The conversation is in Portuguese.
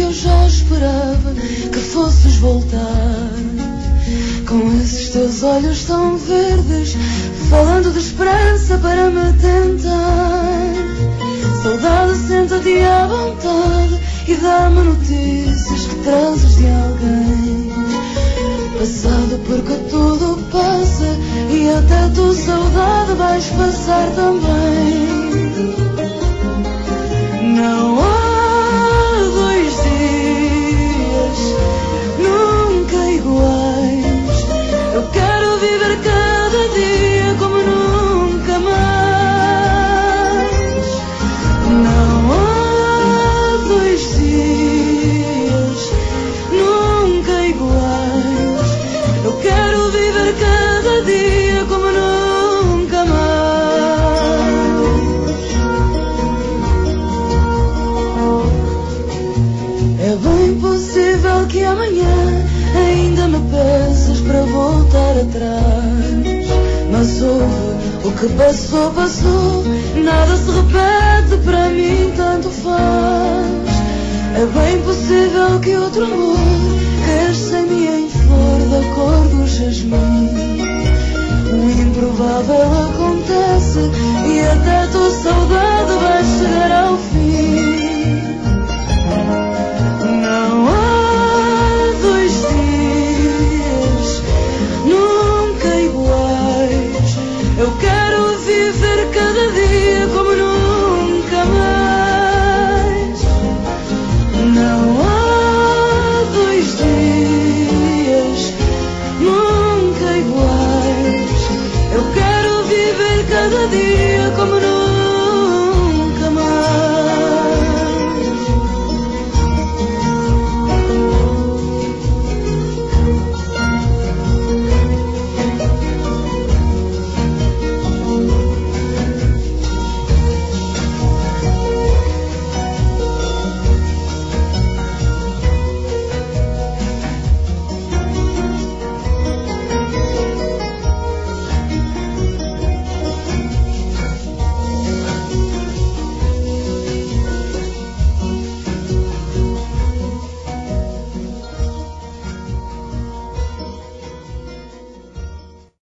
eu já esperava que fosses voltar. Com esses teus olhos tão verdes, falando de esperança para me tentar. Saudade, senta-te à vontade e dá-me notícias que trazes de alguém. Passado porque tudo passa e até tu, saudade, vais passar também. Não há 2 dias nunca iguais. Eu quero viver cada dia como nunca mais. Não há 2 dias nunca iguais. Eu quero viver cada dia como nunca mais. É bem possível que amanhã ainda me peças para voltar atrás. Mas houve, o que passou, passou. Nada se repete, para mim tanto